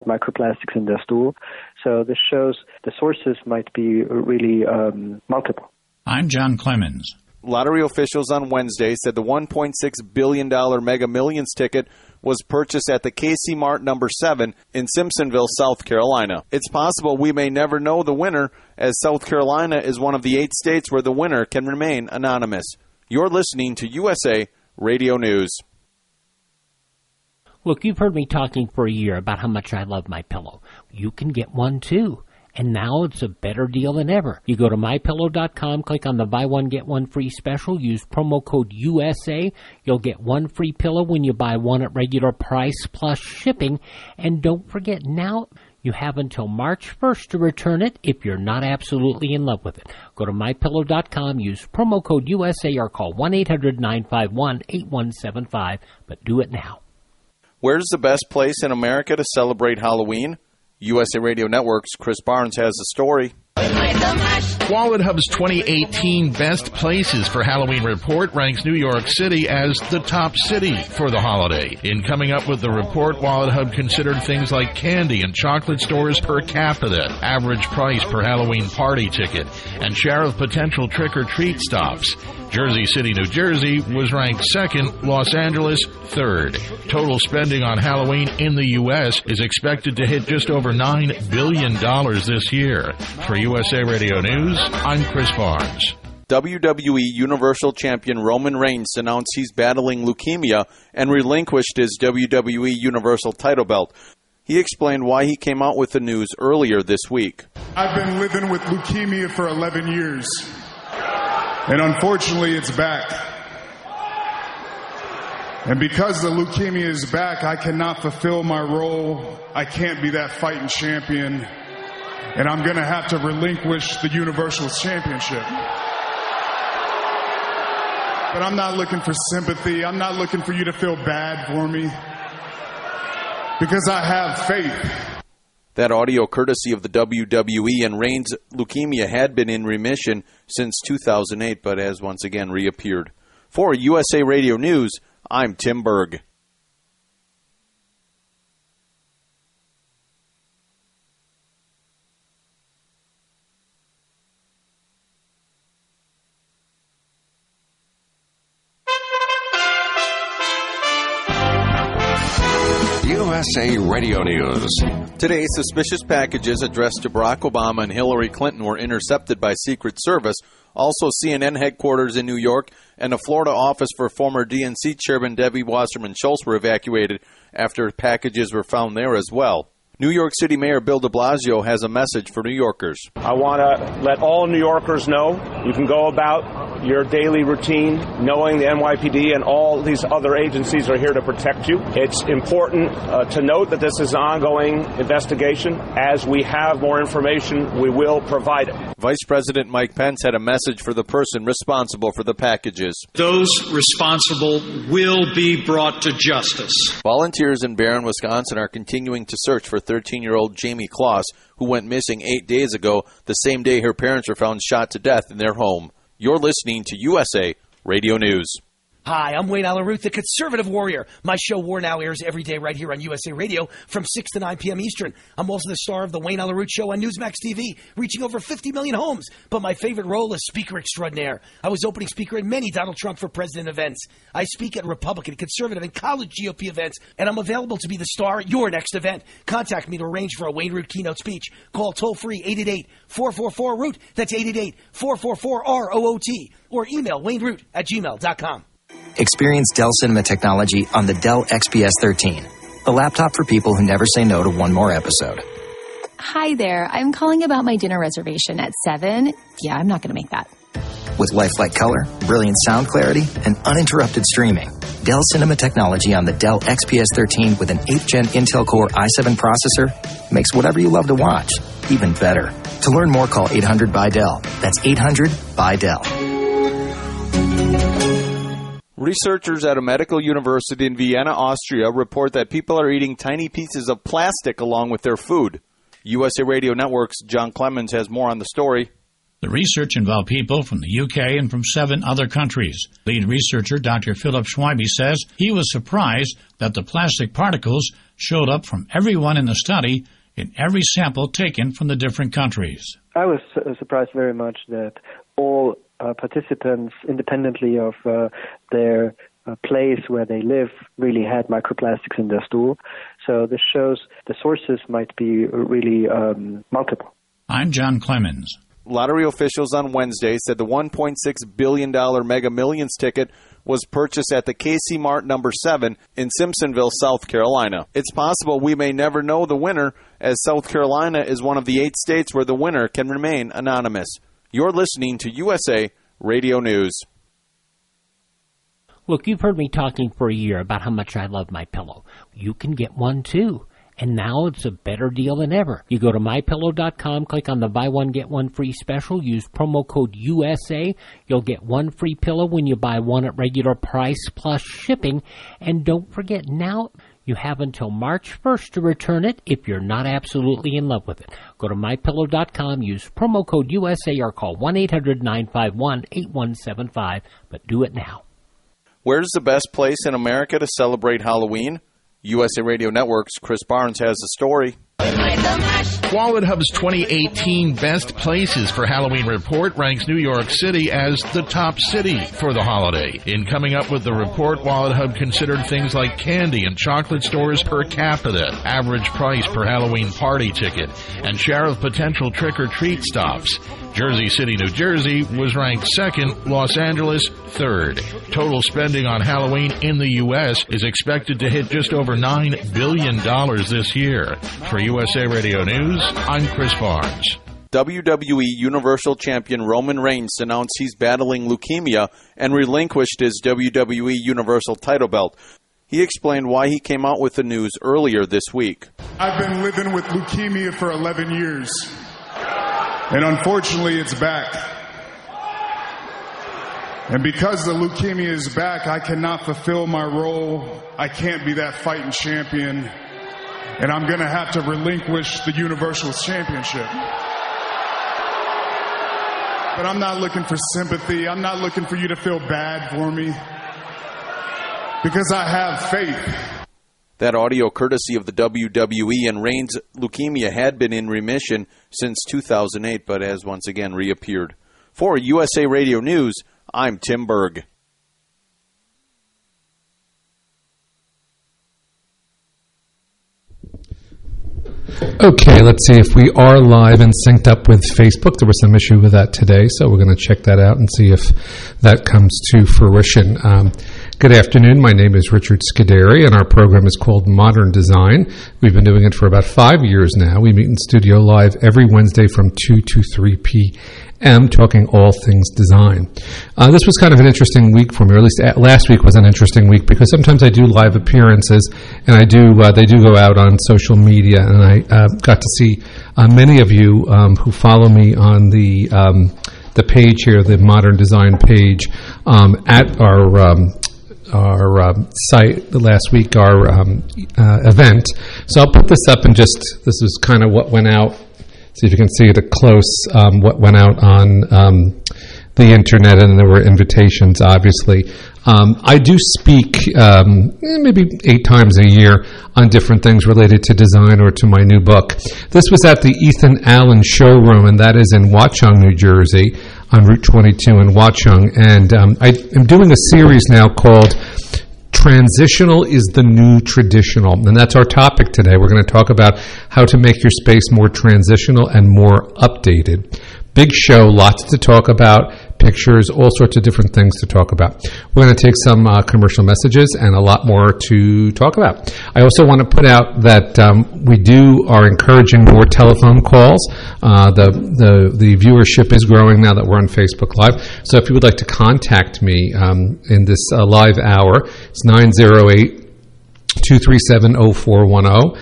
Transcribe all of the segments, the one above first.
microplastics in their stool. So this shows the sources might be really multiple. I'm John Clemens. Lottery officials on Wednesday said the $1.6 billion Mega Millions ticket was purchased at the KC Mart No. 7 in Simpsonville, South Carolina. It's possible we may never know the winner, as South Carolina is one of the 8 states where the winner can remain anonymous. You're listening to USA Radio News. Look, you've heard me talking for a year about how much I love MyPillow. You can get one, too. And now it's a better deal than ever. You go to MyPillow.com, click on the buy one, get one free special, use promo code USA. You'll get one free pillow when you buy one at regular price plus shipping. And don't forget, now you have until March 1st to return it if you're not absolutely in love with it. Go to MyPillow.com, use promo code USA, or call 1-800-951-8175. But do it now. Where's the best place in America to celebrate Halloween? USA Radio Network's Chris Barnes has the story. Wallet Hub's 2018 Best Places for Halloween report ranks New York City as the top city for the holiday. In coming up with the report, Wallet Hub considered things like candy and chocolate stores per capita, average price per Halloween party ticket, and share of potential trick-or-treat stops. Jersey City, New Jersey was ranked second, Los Angeles third. Total spending on Halloween in the U.S. is expected to hit just over $9 billion this year. For USA Radio News, I'm Chris Barnes. WWE Universal Champion Roman Reigns announced he's battling leukemia and relinquished his WWE Universal title belt. He explained why he came out with the news earlier this week. I've been living with leukemia for 11 years. And unfortunately, it's back. And because the leukemia is back, I cannot fulfill my role. I can't be that fighting champion. And I'm going to have to relinquish the Universal Championship. But I'm not looking for sympathy. I'm not looking for you to feel bad for me. Because I have faith. That audio courtesy of the WWE, and Reigns' leukemia had been in remission since 2008, but has once again reappeared. For USA Radio News, I'm Tim Berg. USA Radio News. Today, suspicious packages addressed to Barack Obama and Hillary Clinton were intercepted by Secret Service. Also, CNN headquarters in New York and the Florida office for former DNC chairman Debbie Wasserman Schultz were evacuated after packages were found there as well. New York City Mayor Bill de Blasio has a message for New Yorkers. I want to let all New Yorkers know you can go about your daily routine knowing the NYPD and all these other agencies are here to protect you. It's important to note that this is an ongoing investigation. As we have more information, we will provide it. Vice President Mike Pence had a message for the person responsible for the packages. Those responsible will be brought to justice. Volunteers in Barron, Wisconsin are continuing to search for 13-year-old Jamie Kloss, who went missing 8 days ago, the same day her parents were found shot to death in their home. You're listening to USA Radio News. Hi, I'm Wayne Allyn Root, the Conservative Warrior. My show War Now airs every day right here on USA Radio from 6 to 9 p.m. Eastern. I'm also the star of the Wayne Allyn Root Show on Newsmax TV, reaching over 50 million homes. But my favorite role is Speaker Extraordinaire. I was opening speaker at many Donald Trump for President events. I speak at Republican, Conservative, and college GOP events, and I'm available to be the star at your next event. Contact me to arrange for a Wayne Root keynote speech. Call toll-free 888-444-ROOT. That's 888-444-ROOT. Or email wayneroot@gmail.com. Experience Dell Cinema technology on the Dell XPS 13, a laptop for people who never say no to one more episode. Hi there. I'm calling about my dinner reservation at 7. Yeah, I'm not going to make that. With lifelike color, brilliant sound clarity, and uninterrupted streaming, Dell Cinema technology on the Dell XPS 13 with an 8th Gen Intel Core i7 processor makes whatever you love to watch even better. To learn more, call 800-BY-DELL. That's 800-BY-DELL. Researchers at a medical university in Vienna, Austria, report that people are eating tiny pieces of plastic along with their food. USA Radio Network's John Clemens has more on the story. The research involved people from the UK and from 7 other countries. Lead researcher Dr. Philip Schweibe says he was surprised that the plastic particles showed up from everyone in the study in every sample taken from the different countries. I was surprised very much that all participants, independently of their place where they live, really had microplastics in their stool. So this shows the sources might be really multiple. I'm John Clemens. Lottery officials on Wednesday said the $1.6 billion Mega Millions ticket was purchased at the KC Mart number 7 in Simpsonville, South Carolina. It's possible we may never know the winner, as South Carolina is one of the 8 states where the winner can remain anonymous. You're listening to USA Radio News. Look, you've heard me talking for a year about how much I love MyPillow. You can get one too. And now it's a better deal than ever. You go to MyPillow.com, click on the buy one, get one free special, use promo code USA. You'll get one free pillow when you buy one at regular price plus shipping. And don't forget, now you have until March 1st to return it if you're not absolutely in love with it. Go to MyPillow.com, use promo code USA, or call 1-800-951-8175. But do it now. Where's the best place in America to celebrate Halloween? USA Radio Network's Chris Barnes has the story. Wallet Hub's 2018 Best Places for Halloween report ranks New York City as the top city for the holiday. In coming up with the report, Wallet Hub considered things like candy and chocolate stores per capita, average price per Halloween party ticket, and share of potential trick-or-treat stops. Jersey City, New Jersey was ranked second, Los Angeles third. Total spending on Halloween in the U.S. is expected to hit just over $9 billion this year. For USA Radio News, I'm Chris Barnes. WWE Universal Champion Roman Reigns announced he's battling leukemia and relinquished his WWE Universal title belt. He explained why he came out with the news earlier this week. I've been living with leukemia for 11 years. And unfortunately, it's back. And because the leukemia is back, I cannot fulfill my role. I can't be that fighting champion. And I'm going to have to relinquish the Universal Championship. But I'm not looking for sympathy. I'm not looking for you to feel bad for me. Because I have faith. That audio courtesy of the WWE, and Reigns' leukemia had been in remission since 2008, but has once again reappeared. For USA Radio News, I'm Tim Berg. Okay, let's see if we are live and synced up with Facebook. There was some issue with that today, so we're going to check that out and see if that comes to fruition. Good afternoon. My name is Richard Scuderi, and our program is called Modern Design. We've been doing it for about 5 years now. We meet in studio live every Wednesday from 2 to 3 p.m., talking all things design. This was kind of an interesting week for me, or at least last week was an interesting week, because sometimes I do live appearances, and they do go out on social media, and I got to see many of you who follow me on the page here, the Modern Design page, at our site last week, our event. So I'll put this up and this is kind of what went out. See if you can see it close, what went out on the internet, and there were invitations, obviously. I do speak maybe 8 times a year on different things related to design or to my new book. This was at the Ethan Allen Showroom, and that is in Watchung, New Jersey, on Route 22 in Watchung. And I am doing a series now called Transitional is the New Traditional, and that's our topic today. We're going to talk about how to make your space more transitional and more updated. Big show, lots to talk about, pictures, all sorts of different things to talk about. We're going to take some commercial messages and a lot more to talk about. I also want to put out that we are encouraging more telephone calls. The viewership is growing now that we're on Facebook Live. So if you would like to contact me in this live hour, it's 908-237-0410,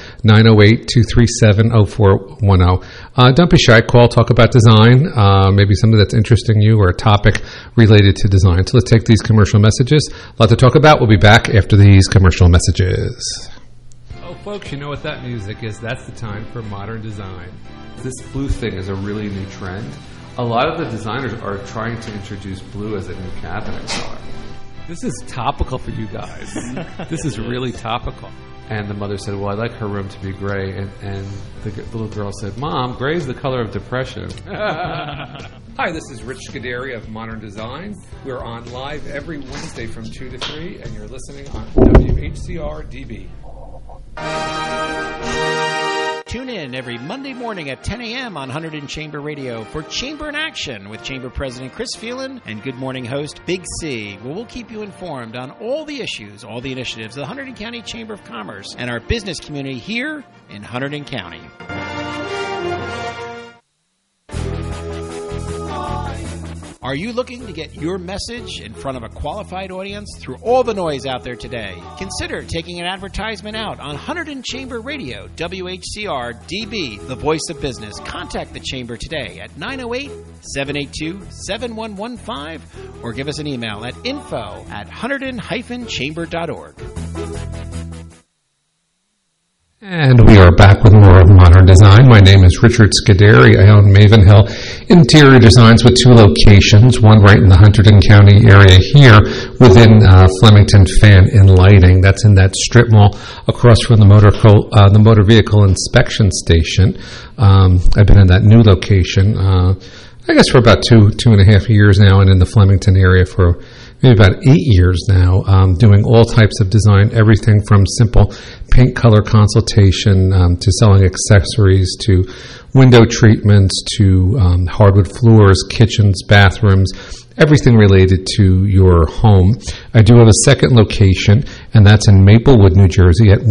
908-237-0410. Don't be shy. Call, talk about design, maybe something that's interesting you or a topic related to design. So let's take these commercial messages. A lot to talk about. We'll be back after these commercial messages. Oh, folks, you know what that music is. That's the time for Modern Design. This blue thing is a really new trend. A lot of the designers are trying to introduce blue as a new cabinet color. This is topical for you guys. This is really topical. And the mother said, well, I'd like her room to be gray. And the little girl said, Mom, gray is the color of depression. Hi, this is Rich Scuderi of Modern Design. We're on live every Wednesday from 2 to 3, and you're listening on WHCR DB. Tune in every Monday morning at 10 a.m. on Hunterdon in Chamber Radio for Chamber in Action with Chamber President Chris Phelan and Good Morning host Big C, where we'll keep you informed on all the issues, all the initiatives of the Hunterdon County Chamber of Commerce and our business community here in Hunterdon County. Are you looking to get your message in front of a qualified audience through all the noise out there today? Consider taking an advertisement out on Hunterdon Chamber Radio, WHCR DB, the voice of business. Contact the Chamber today at 908-782-7115 or give us an email at info@hunterdon-chamber.org. And we are back with more of Modern Design. My name is Richard Scuderi. I own Maven Hill Interior Designs with 2 locations, one right in the Hunterdon County area here within Flemington Fan and Lighting. That's in that strip mall across from the motor vehicle inspection station. I've been in that new location, I guess for about 2.5 years now, and in the Flemington area for maybe about 8 years now, doing all types of design, everything from simple paint color consultation to selling accessories to window treatments to hardwood floors, kitchens, bathrooms, everything related to your home. I do have a second location, and that's in Maplewood, New Jersey at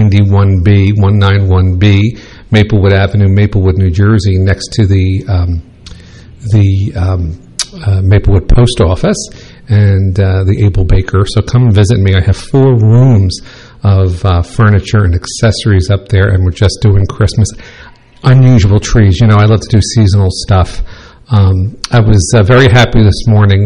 191B, Maplewood Avenue, Maplewood, New Jersey, next to the Maplewood Post Office and the Able Baker. So come and visit me. I have 4 rooms of furniture and accessories up there, and we're just doing Christmas. Unusual trees. You know, I love to do seasonal stuff. I was very happy this morning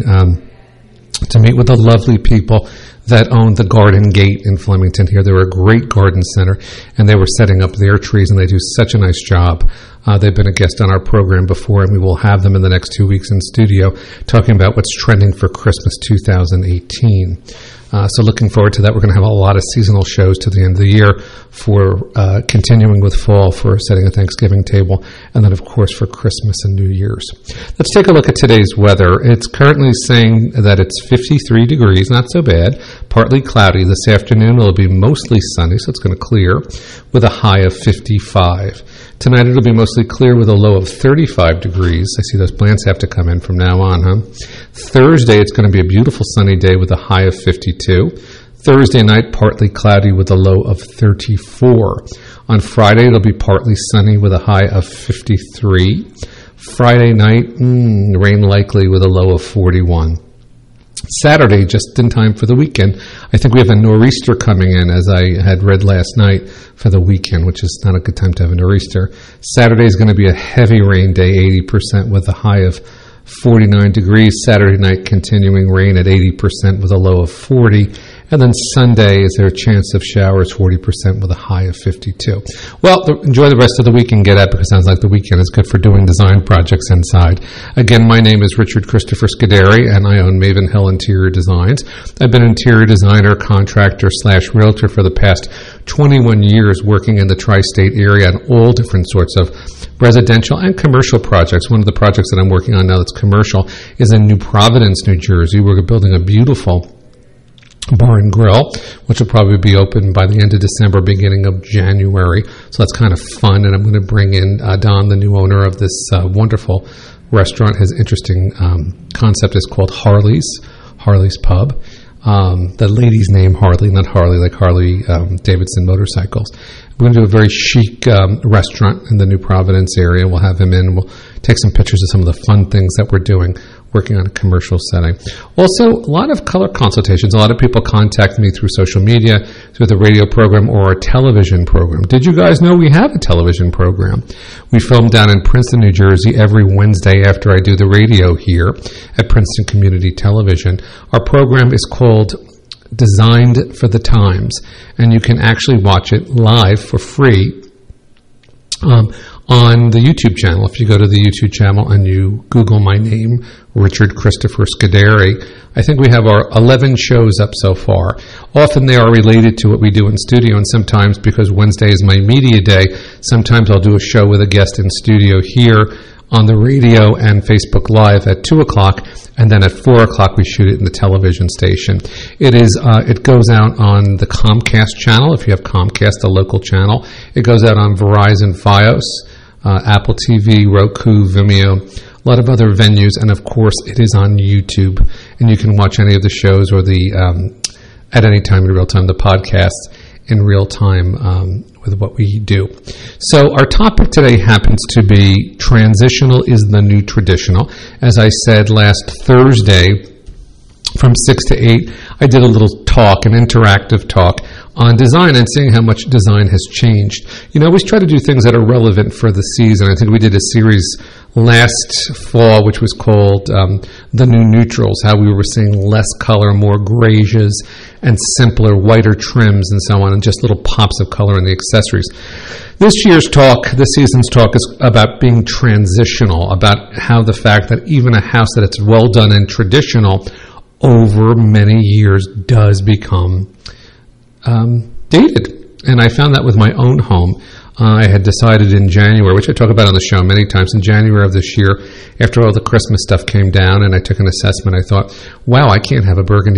to meet with the lovely people that own the Garden Gate in Flemington here. They're a great garden center, and they were setting up their trees, and they do such a nice job. They've been a guest on our program before, and we will have them in the next 2 weeks in studio talking about what's trending for Christmas 2018. So looking forward to that. We're going to have a lot of seasonal shows to the end of the year for continuing with fall, for setting a Thanksgiving table, and then, of course, for Christmas and New Year's. Let's take a look at today's weather. It's currently saying that it's 53 degrees, not so bad, partly cloudy. This afternoon it'll be mostly sunny, so it's going to clear, with a high of 55. Tonight it'll be mostly clear with a low of 35 degrees. I see those plants have to come in from now on, huh? Thursday it's going to be a beautiful sunny day with a high of 52. Thursday night partly cloudy with a low of 34. On Friday it'll be partly sunny with a high of 53. Friday night, rain likely with a low of 41. Saturday, just in time for the weekend. I think we have a nor'easter coming in, as I had read last night, for the weekend, which is not a good time to have a nor'easter. Saturday is going to be a heavy rain day, 80% with a high of 49 degrees. Saturday night, continuing rain at 80% with a low of 40. And then Sunday, is there a chance of showers, 40% with a high of 52. Well, enjoy the rest of the week and get out, because it sounds like the weekend is good for doing design projects inside. Again, my name is Richard Christopher Scuderi, and I own Maven Hill Interior Designs. I've been an interior designer, contractor, / realtor for the past 21 years, working in the tri-state area on all different sorts of residential and commercial projects. One of the projects that I'm working on now that's commercial is in New Providence, New Jersey. We're building a beautiful bar and grill, which will probably be open by the end of December, beginning of January. So that's kind of fun, and I'm going to bring in Don, the new owner of this wonderful restaurant. His interesting concept is called Harley's Pub. The lady's name Harley, not Harley, like Harley Davidson motorcycles. We're going to do a very chic restaurant in the New Providence area. We'll have him in. We'll take some pictures of some of the fun things that we're doing, working on a commercial setting. Also, a lot of color consultations. A lot of people contact me through social media, through the radio program or a television program. Did you guys know we have a television program? We film down in Princeton, New Jersey every Wednesday after I do the radio here at Princeton Community Television. Our program is called Designed for the Times, and you can actually watch it live for free on the YouTube channel. If you go to the YouTube channel and you Google my name, Richard Christopher Scuderi, I think we have our 11 shows up so far. Often they are related to what we do in studio, and sometimes, because Wednesday is my media day, sometimes I'll do a show with a guest in studio here on the radio and Facebook Live at 2 o'clock, and then at 4 o'clock we shoot it in the television station. It goes out on the Comcast channel, if you have Comcast, the local channel. It goes out on Verizon Fios, Apple TV, Roku, Vimeo, a lot of other venues, and of course it is on YouTube, and you can watch any of the shows or at any time in real time, the podcasts in real time with what we do. So our topic today happens to be transitional is the new traditional. As I said last Thursday, from 6 to 8, I did a little talk, an interactive talk on design and seeing how much design has changed. You know, I always try to do things that are relevant for the season. I think we did a series last fall which was called The New Neutrals, how we were seeing less color, more grays and simpler, whiter trims and so on, and just little pops of color in the accessories. This season's talk is about being transitional, about how the fact that even a house that it's well done and traditional over many years does become dated. And I found that with my own home. I had decided in January, which I talk about on the show many times, in January of this year, after all the Christmas stuff came down and I took an assessment, I thought, wow, I can't have a burgundy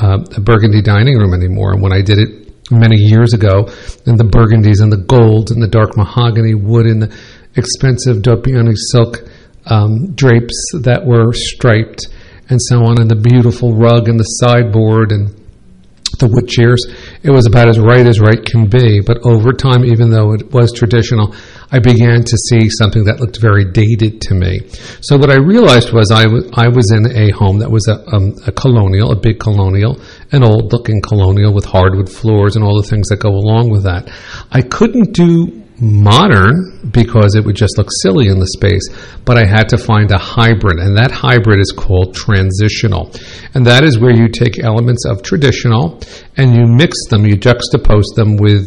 dining room anymore. And when I did it many years ago, and the burgundies and the golds and the dark mahogany wood and the expensive Dopiani silk drapes that were striped and so on, and the beautiful rug and the sideboard and the wood chairs, it was about as right can be. But over time, even though it was traditional, I began to see something that looked very dated to me. So what I realized was I was in a home that was a colonial, a big colonial, an old-looking colonial with hardwood floors and all the things that go along with that. I couldn't do modern because it would just look silly in the space, but I had to find a hybrid, and that hybrid is called transitional. And that is where you take elements of traditional and you mix them, you juxtapose them with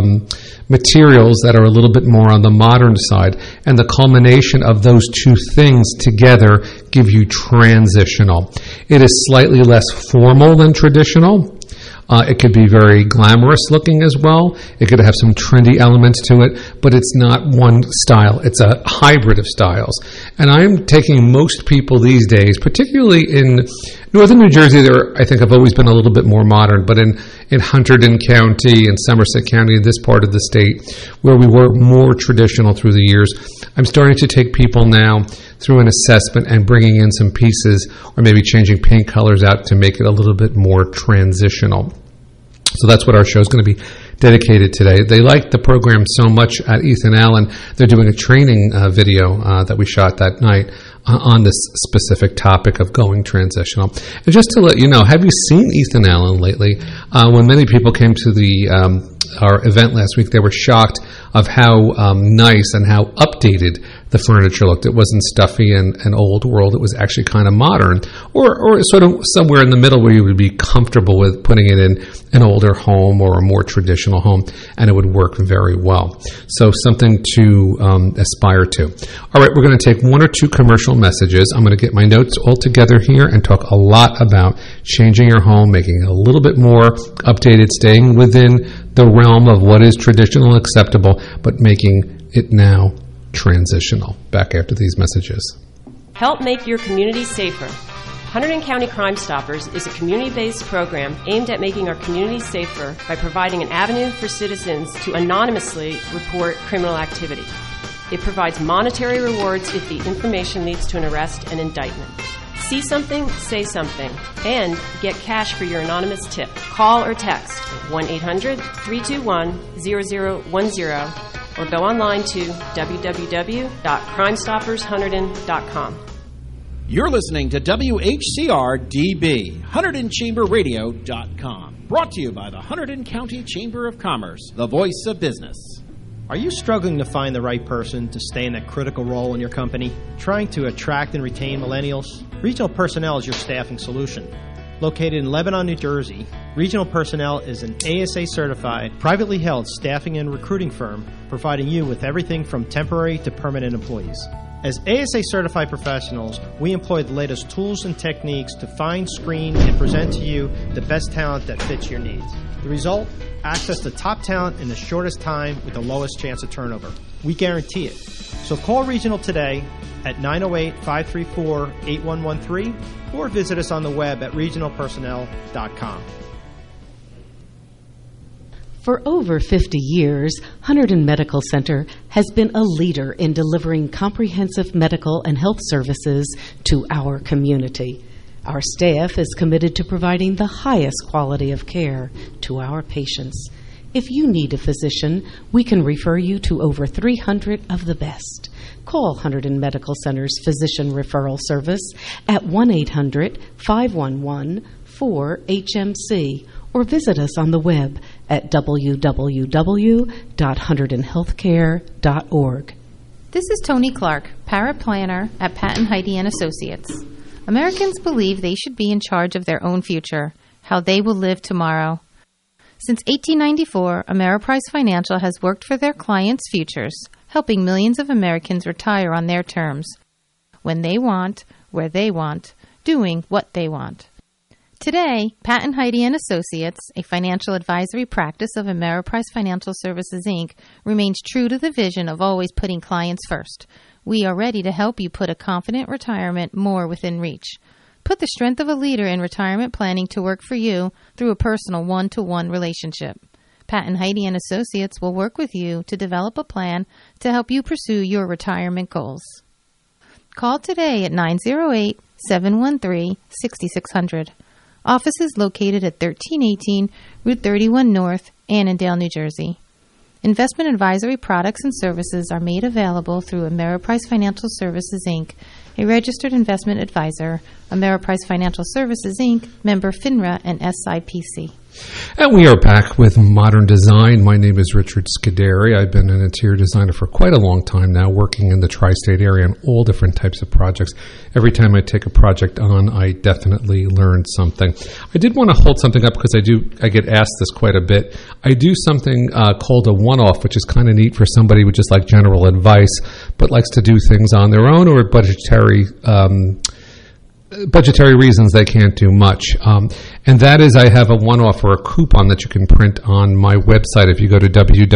materials that are a little bit more on the modern side, and the culmination of those two things together give you transitional. It is slightly less formal than traditional. It could be very glamorous looking as well. It could have some trendy elements to it, but it's not one style. It's a hybrid of styles. And I'm taking most people these days, particularly in northern New Jersey, I think have always been a little bit more modern, but in Hunterdon County and Somerset County, in this part of the state, where we were more traditional through the years, I'm starting to take people now through an assessment and bringing in some pieces or maybe changing paint colors out to make it a little bit more transitional. So that's what our show is going to be dedicated today. They liked the program so much at Ethan Allen, they're doing a training video that we shot that night on this specific topic of going transitional. And just to let you know, have you seen Ethan Allen lately? When many people came to our event last week, they were shocked of how nice and how updated the furniture looked. It wasn't stuffy and old world. It was actually kind of modern, or sort of somewhere in the middle where you would be comfortable with putting it in an older home or a more traditional home, and it would work very well. So something to aspire to. All right, we're going to take one or two commercial messages. I'm going to get my notes all together here and talk a lot about changing your home, making it a little bit more updated, staying within the realm of what is traditional and acceptable, but making it now transitional. Back after these messages. Help make your community safer. Hunterdon County Crime Stoppers is a community-based program aimed at making our community safer by providing an avenue for citizens to anonymously report criminal activity. It provides monetary rewards if the information leads to an arrest and indictment. See something, say something, and get cash for your anonymous tip. Call or text 1-800-321-0010 or go online to www.crimestoppershunterdon.com. You're listening to WHCR-DB, HunterdonChamberRadio.com. Brought to you by the Hunterdon County Chamber of Commerce, the voice of business. Are you struggling to find the right person to stay in that critical role in your company? Trying to attract and retain millennials? Retail Personnel is your staffing solution. Located in Lebanon, New Jersey, Regional Personnel is an ASA-certified, privately held staffing and recruiting firm providing you with everything from temporary to permanent employees. As ASA-certified professionals, we employ the latest tools and techniques to find, screen, and present to you the best talent that fits your needs. The result? Access to top talent in the shortest time with the lowest chance of turnover. We guarantee it. So call Regional today at 908-534-8113 or visit us on the web at regionalpersonnel.com. For over 50 years, Hunterdon Medical Center has been a leader in delivering comprehensive medical and health services to our community. Our staff is committed to providing the highest quality of care to our patients. If you need a physician, we can refer you to over 300 of the best. Call Hunterdon Medical Center's Physician Referral Service at 1-800-511-4HMC or visit us on the web at www.hunterdonhealthcare.org. This is Tony Clark, paraplanner at Patton Heide & Associates. Americans believe they should be in charge of their own future, how they will live tomorrow. Since 1894, Ameriprise Financial has worked for their clients' futures, helping millions of Americans retire on their terms, when they want, where they want, doing what they want. Today, Patton Heide & Associates, a financial advisory practice of Ameriprise Financial Services, Inc., remains true to the vision of always putting clients first. We are ready to help you put a confident retirement more within reach. Put the strength of a leader in retirement planning to work for you through a personal one-to-one relationship. Patton Heide & Associates will work with you to develop a plan to help you pursue your retirement goals. Call today at 908-713-6600. Office is located at 1318 Route 31 North, Annandale, New Jersey. Investment advisory products and services are made available through Ameriprise Financial Services, Inc., a registered investment advisor. Ameriprise Financial Services, Inc., member FINRA and SIPC. And we are back with Modern Design. My name is Richard Scuderi. I've been an interior designer for quite a long time now, working in the tri-state area on all different types of projects. Every time I take a project on, I definitely learn something. I did want to hold something up because I get asked this quite a bit. I do something called a one-off, which is kind of neat for somebody with just like general advice, but likes to do things on their own or budgetary reasons they can't do much. And that is I have a one-off or a coupon that you can print on my website. If you go to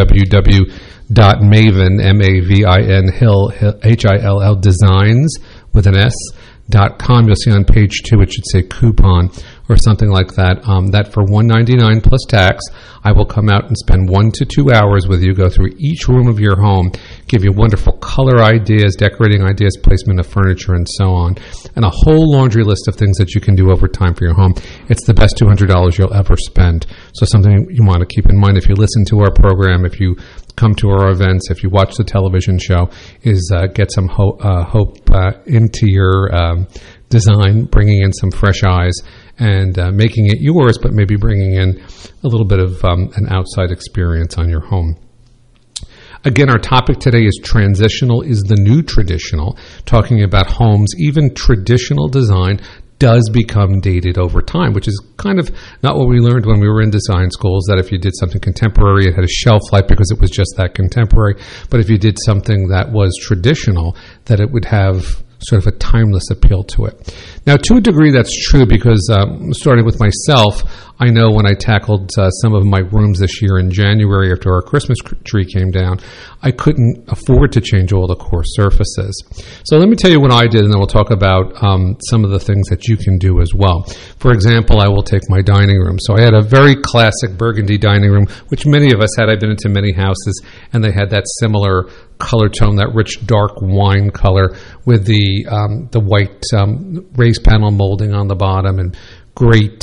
www.maven, M-A-V-I-N, Hill, Designs with an S.com, you'll see on page 2 it should say coupon or something like that. That for $199 plus tax, I will come out and spend 1 to 2 hours with you, go through each room of your home, give you wonderful color ideas, decorating ideas, placement of furniture, and so on, and a whole laundry list of things that you can do over time for your home. It's the best $200 you'll ever spend. So something you want to keep in mind if you listen to our program, if you come to our events, if you watch the television show, is get some hope into your design, bringing in some fresh eyes and making it yours, but maybe bringing in a little bit of an outside experience on your home. Again, our topic today is transitional is the new traditional, talking about homes. Even traditional design does become dated over time, which is kind of not what we learned when we were in design schools, that if you did something contemporary, it had a shelf life because it was just that contemporary. But if you did something that was traditional, that it would have sort of a timeless appeal to it. Now, to a degree, that's true because starting with myself, I know when I tackled some of my rooms this year in January after our Christmas tree came down, I couldn't afford to change all the core surfaces. So let me tell you what I did, and then we'll talk about some of the things that you can do as well. For example, I will take my dining room. So I had a very classic burgundy dining room, which many of us had. I've been into many houses, and they had that similar color tone, that rich dark wine color with the white raised panel molding on the bottom and great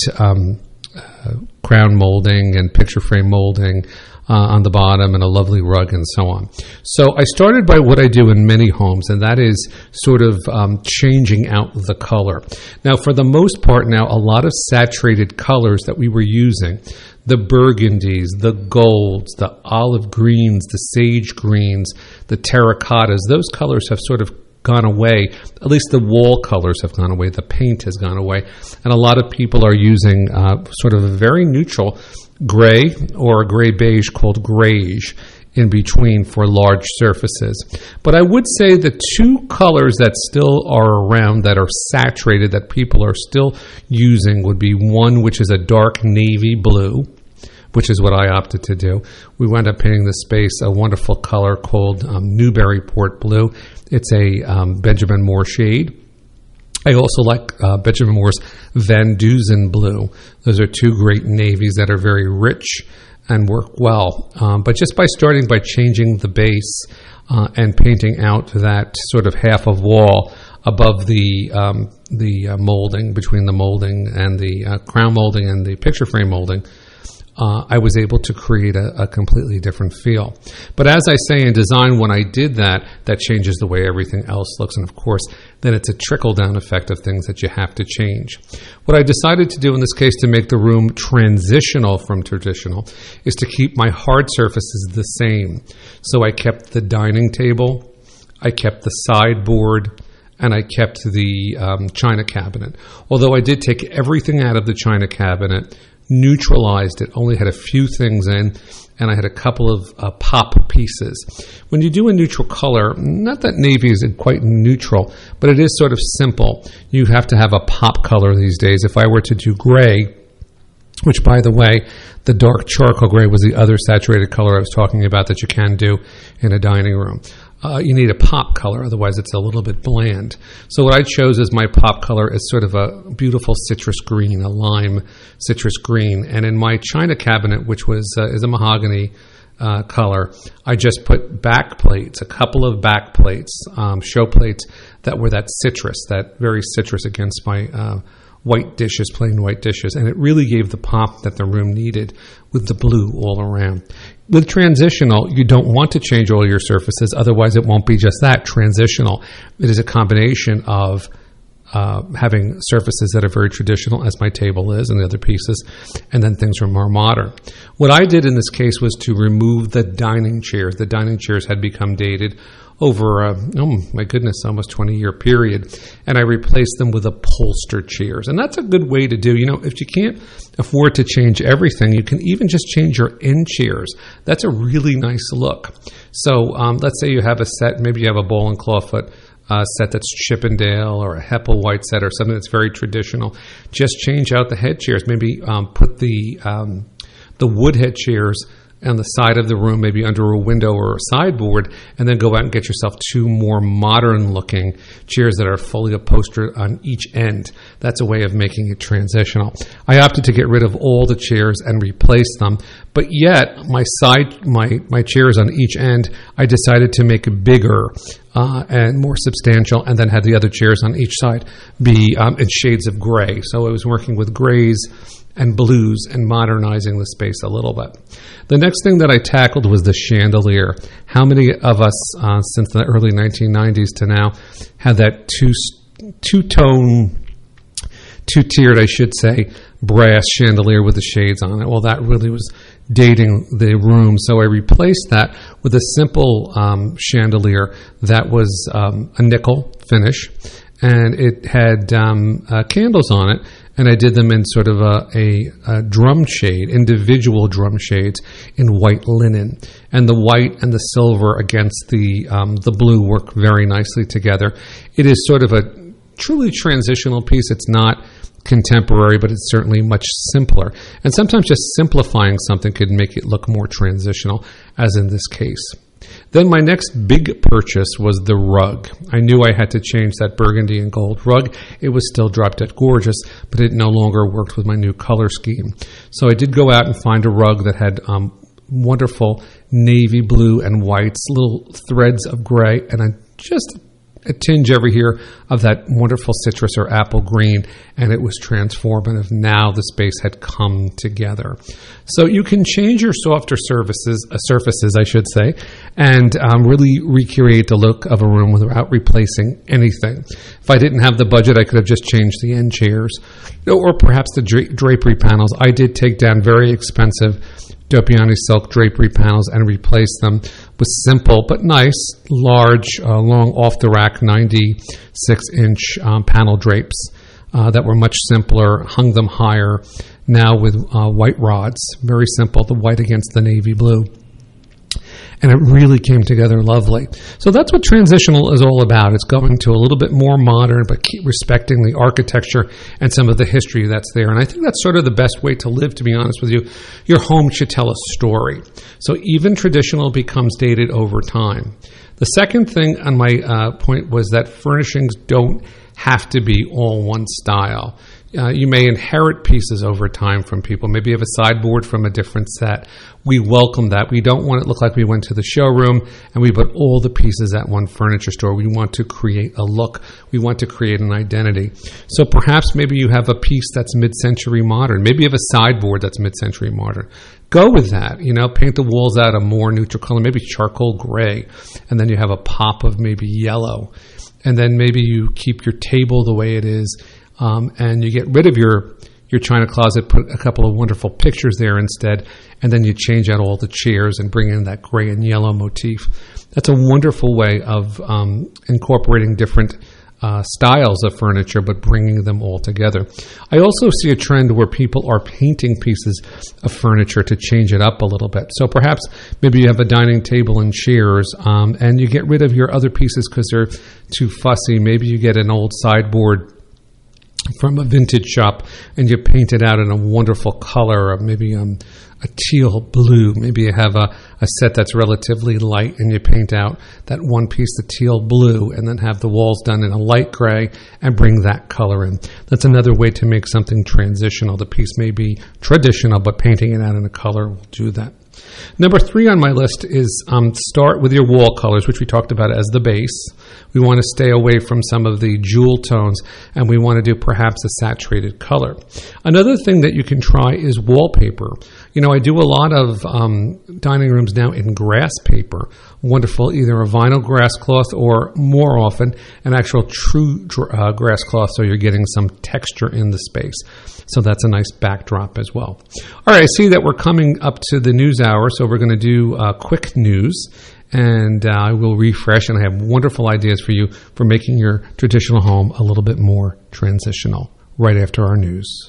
crown molding and picture frame molding on the bottom and a lovely rug and so on. So I started by what I do in many homes, and that is sort of changing out the color. Now, for the most part now, a lot of saturated colors that we were using, the burgundies, the golds, the olive greens, the sage greens, the terracottas, those colors have sort of gone away. At least the wall colors have gone away. The paint has gone away. And a lot of people are using sort of a very neutral gray or a gray beige called grayish in between for large surfaces. But I would say the two colors that still are around that are saturated, that people are still using, would be one which is a dark navy blue, which is what I opted to do. We wound up painting the space a wonderful color called Newburyport blue. It's a Benjamin Moore shade. I also like Benjamin Moore's Van Dusen blue. Those are two great navies that are very rich and work well. But just by starting by changing the base and painting out that sort of half of wall above the molding, between the molding and the crown molding and the picture frame molding, I was able to create a completely different feel. But as I say in design, when I did that, that changes the way everything else looks. And of course, then it's a trickle-down effect of things that you have to change. What I decided to do in this case to make the room transitional from traditional is to keep my hard surfaces the same. So I kept the dining table, I kept the sideboard, and I kept the china cabinet. Although I did take everything out of the china cabinet, neutralized it, only had a few things in, and I had a couple of pop pieces. When you do a neutral color, not that navy is quite neutral, but it is sort of simple. You have to have a pop color these days. If I were to do gray, which, by the way, the dark charcoal gray was the other saturated color I was talking about that you can do in a dining room. You need a pop color, otherwise it's a little bit bland. So what I chose as my pop color is sort of a beautiful citrus green, a lime citrus green. And in my china cabinet, which is a mahogany color, I just put back plates, a couple of back plates, show plates that were that citrus, that very citrus against my white dishes, plain white dishes, and it really gave the pop that the room needed with the blue all around. With transitional, you don't want to change all your surfaces, otherwise it won't be just that, transitional. It is a combination of having surfaces that are very traditional, as my table is and the other pieces, and then things are more modern. What I did in this case was to remove the dining chairs. The dining chairs had become dated over almost 20-year period, and I replaced them with upholstered chairs. And that's a good way to do. If you can't afford to change everything, you can even just change your end chairs. That's a really nice look. So let's say you have a set, maybe you have a Bowl and Clawfoot set that's Chippendale or a Hepplewhite set or something that's very traditional. Just change out the head chairs. Maybe put the wood head chairs on the side of the room, maybe under a window or a sideboard, and then go out and get yourself two more modern-looking chairs that are fully upholstered on each end. That's a way of making it transitional. I opted to get rid of all the chairs and replace them, but yet my chairs on each end, I decided to make bigger and more substantial, and then had the other chairs on each side be in shades of gray. So I was working with grays and blues and modernizing the space a little bit. The next thing that I tackled was the chandelier. How many of us since the early 1990s to now had that two-tiered, I should say, brass chandelier with the shades on it? Well, that really was dating the room, so I replaced that with a simple chandelier that was a nickel finish, and it had candles on it. And I did them in sort of a drum shade, individual drum shades in white linen. And the white and the silver against the blue work very nicely together. It is sort of a truly transitional piece. It's not contemporary, but it's certainly much simpler. And sometimes just simplifying something could make it look more transitional, as in this case. Then my next big purchase was the rug. I knew I had to change that burgundy and gold rug. It was still drop dead gorgeous, but it no longer worked with my new color scheme. So I did go out and find a rug that had wonderful navy blue and whites, little threads of gray, and just a tinge over here of that wonderful citrus or apple green, and it was transformative. Now the space had come together. So you can change your softer surfaces, I should say, and really recreate the look of a room without replacing anything. If I didn't have the budget, I could have just changed the end chairs, or perhaps the drapery panels. I did take down very expensive Dopiani silk drapery panels and replaced them with simple but nice, large, long off-the-rack 96-inch panel drapes that were much simpler, hung them higher, now with white rods. Very simple, the white against the navy blue. And it really came together lovely. So that's what transitional is all about. It's going to a little bit more modern, but keep respecting the architecture and some of the history that's there. And I think that's sort of the best way to live, to be honest with you. Your home should tell a story. So even traditional becomes dated over time. The second thing on my point was that furnishings don't have to be all one style. You may inherit pieces over time from people. Maybe you have a sideboard from a different set. We welcome that. We don't want it to look like we went to the showroom and we put all the pieces at one furniture store. We want to create a look. We want to create an identity. So perhaps maybe you have a piece that's mid-century modern. Maybe you have a sideboard that's mid-century modern. Go with that. Paint the walls out a more neutral color, maybe charcoal gray, and then you have a pop of maybe yellow. And then maybe you keep your table the way it is. And you get rid of your china closet, put a couple of wonderful pictures there instead, and then you change out all the chairs and bring in that gray and yellow motif. That's a wonderful way of incorporating different styles of furniture, but bringing them all together. I also see a trend where people are painting pieces of furniture to change it up a little bit. So perhaps maybe you have a dining table and chairs, and you get rid of your other pieces because they're too fussy. Maybe you get an old sideboard from a vintage shop and you paint it out in a wonderful color, or maybe a teal blue. Maybe you have a set that's relatively light and you paint out that one piece, the teal blue, and then have the walls done in a light gray and bring that color in. That's another way to make something transitional. The piece may be traditional, but painting it out in a color will do that. Number 3 on my list is start with your wall colors, which we talked about as the base. We want to stay away from some of the jewel tones, and we want to do perhaps a saturated color. Another thing that you can try is wallpaper. I do a lot of dining rooms now in grass paper. Wonderful, either a vinyl grass cloth or more often an actual true grass cloth, so you're getting some texture in the space. So that's a nice backdrop as well. All right, I see that we're coming up to the news hour, so we're going to do quick news. And I will refresh, and I have wonderful ideas for you for making your traditional home a little bit more transitional right after our news.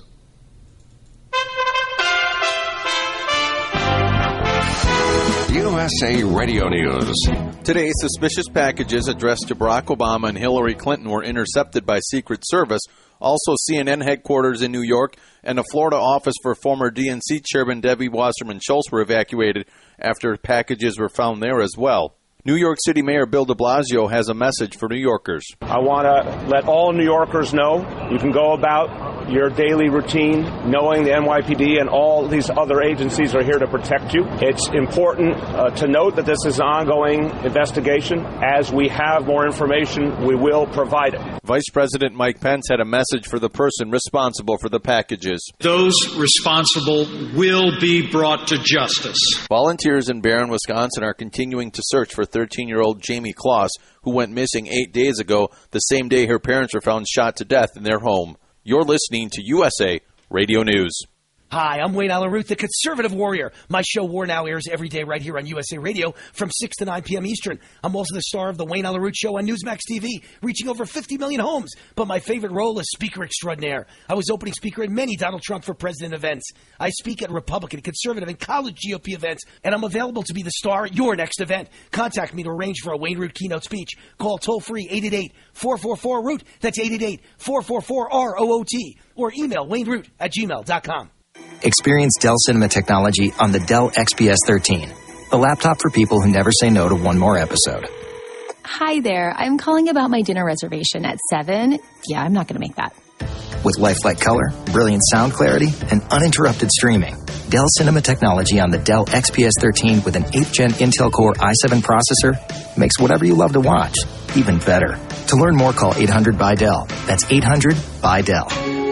USA Radio News. Today, suspicious packages addressed to Barack Obama and Hillary Clinton were intercepted by Secret Service. Also, CNN headquarters in New York and a Florida office for former DNC chairman Debbie Wasserman Schultz were evacuated after packages were found there as well. New York City Mayor Bill de Blasio has a message for New Yorkers. I want to let all New Yorkers know you can go about your daily routine knowing the NYPD and all these other agencies are here to protect you. It's important to note that this is an ongoing investigation. As we have more information, we will provide it. Vice President Mike Pence had a message for the person responsible for the packages. Those responsible will be brought to justice. Volunteers in Barron, Wisconsin are continuing to search for 13-year-old Jamie Kloss, who went missing 8 days ago, the same day her parents were found shot to death in their home. You're listening to USA Radio News. Hi, I'm Wayne Allyn Root, the Conservative Warrior. My show War Now airs every day right here on USA Radio from 6 to 9 p.m. Eastern. I'm also the star of the Wayne Allyn Root Show on Newsmax TV, reaching over 50 million homes. But my favorite role is Speaker Extraordinaire. I was opening speaker at many Donald Trump for President events. I speak at Republican, Conservative, and college GOP events, and I'm available to be the star at your next event. Contact me to arrange for a Wayne Root keynote speech. Call toll-free 888-444-ROOT. That's 888-444-ROOT. Or email wayneroot@gmail.com. Experience Dell Cinema technology on the Dell XPS 13, a laptop for people who never say no to one more episode. Hi there. I'm calling about my dinner reservation at 7. Yeah, I'm not going to make that. With lifelike color, brilliant sound clarity, and uninterrupted streaming, Dell Cinema technology on the Dell XPS 13 with an 8th Gen Intel Core i7 processor makes whatever you love to watch even better. To learn more, call 800-BY-DELL. That's 800-BY-DELL.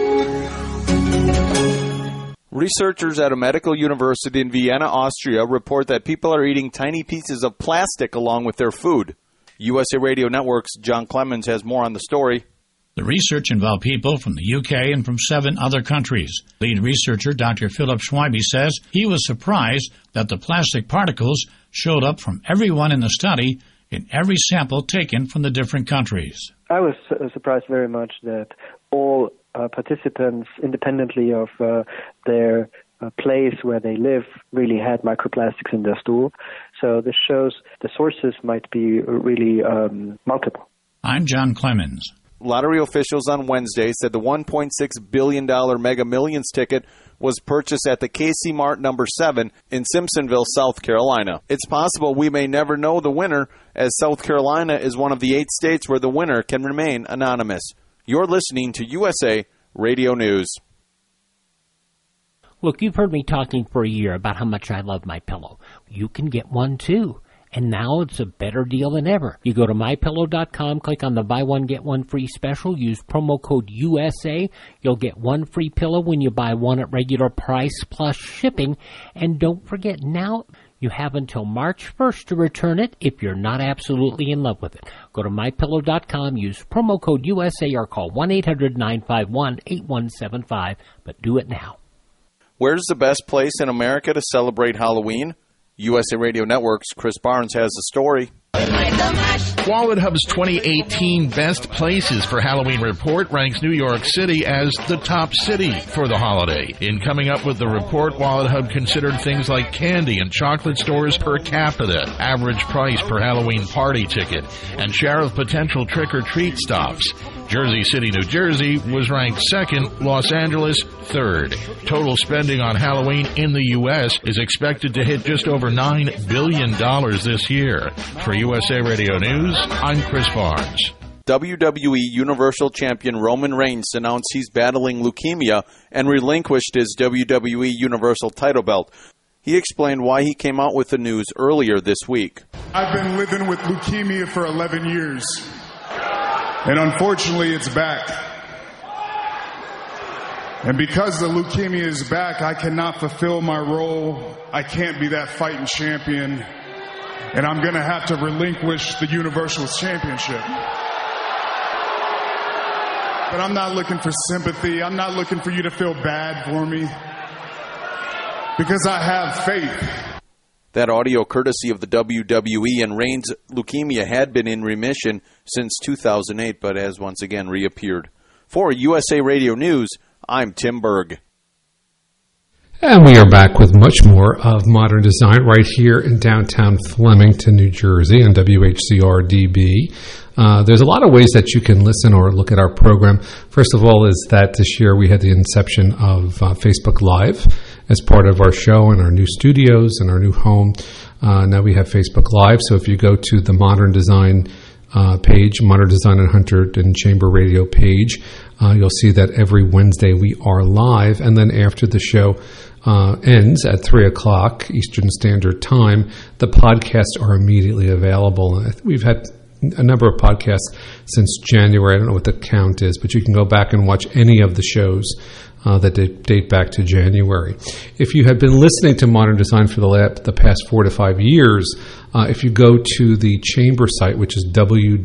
Researchers at a medical university in Vienna, Austria, report that people are eating tiny pieces of plastic along with their food. USA Radio Network's John Clemens has more on the story. The research involved people from the UK and from 7 other countries. Lead researcher Dr. Philip Schweibe says he was surprised that the plastic particles showed up from everyone in the study in every sample taken from the different countries. I was surprised very much that all participants, independently of their place where they live, really had microplastics in their stool. So this shows the sources might be really multiple. I'm John Clemens. Lottery officials on Wednesday said the $1.6 billion Mega Millions ticket was purchased at the KC Mart number 7 in Simpsonville, South Carolina. It's possible we may never know the winner, as South Carolina is one of the 8 states where the winner can remain anonymous. You're listening to USA Radio News. Look, you've heard me talking for a year about how much I love MyPillow. You can get one too. And now it's a better deal than ever. You go to MyPillow.com, click on the buy one, get one free special, use promo code USA. You'll get one free pillow when you buy one at regular price plus shipping. And don't forget, now you have until March 1st to return it if you're not absolutely in love with it. Go to MyPillow.com, use promo code USA, or call 1-800-951-8175. But do it now. Where's the best place in America to celebrate Halloween? USA Radio Network's Chris Barnes has the story. Wallet Hub's 2018 Best Places for Halloween report ranks New York City as the top city for the holiday. In coming up with the report, Wallet Hub considered things like candy and chocolate stores per capita, average price per Halloween party ticket, and share of potential trick-or-treat stops. Jersey City, New Jersey was ranked second, Los Angeles third. Total spending on Halloween in the U.S. is expected to hit just over $9 billion this year. For USA Radio News, I'm Chris Barnes. WWE Universal Champion Roman Reigns announced he's battling leukemia and relinquished his WWE Universal title belt. He explained why he came out with the news earlier this week. I've been living with leukemia for 11 years. And unfortunately, it's back. And because the leukemia is back, I cannot fulfill my role. I can't be that fighting champion. And I'm going to have to relinquish the Universal Championship. But I'm not looking for sympathy. I'm not looking for you to feel bad for me. Because I have faith. That audio courtesy of the WWE, and Reigns' leukemia had been in remission since 2008, but has once again reappeared. For USA Radio News, I'm Tim Berg. And we are back with much more of Modern Design right here in downtown Flemington, New Jersey on WHCR-DB. There's a lot of ways that you can listen or look at our program. First of all is that this year we had the inception of Facebook Live as part of our show and our new studios and our new home. Now we have Facebook Live, so if you go to the Modern Design page, Modern Design and Hunter and Chamber Radio page, you'll see that every Wednesday we are live, and then after the show ends at 3 o'clock Eastern Standard Time, the podcasts are immediately available. We've had a number of podcasts since January. I don't know what the count is, but you can go back and watch any of the shows that date back to January. If you have been listening to Modern Design for the past 4 to 5 years, if you go to the Chamber site, which is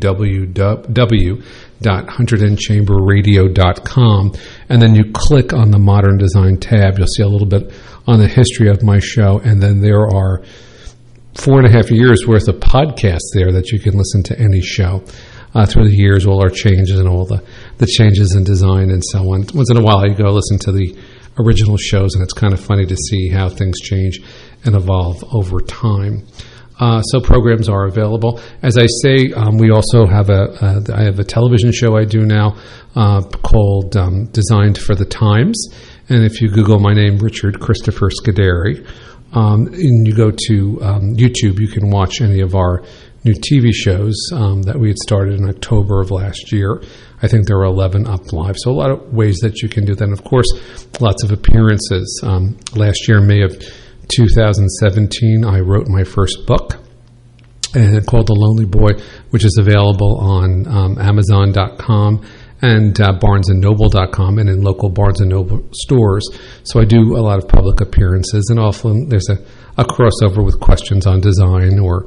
www.hunterdonChamberRadio.com, and then you click on the Modern Design tab, you'll see a little bit on the history of my show, and then there are 4.5 years worth of podcasts there that you can listen to any show through the years, all our changes and all the changes in design and so on. Once in a while you go listen to the original shows, and it's kind of funny to see how things change and evolve over time. So programs are available. As I say, we also have I have a television show I do now called Designed for the Times. And if you Google my name, Richard Christopher Scuderi, and you go to YouTube, you can watch any of our new TV shows that we had started in October of last year. I think there are 11 up live. So a lot of ways that you can do that. And of course, lots of appearances. Last year, May of 2017, I wrote my first book, and called The Lonely Boy, which is available on Amazon.com and BarnesandNoble.com and in local Barnes & Noble stores. So I do a lot of public appearances, and often there's a crossover with questions on design or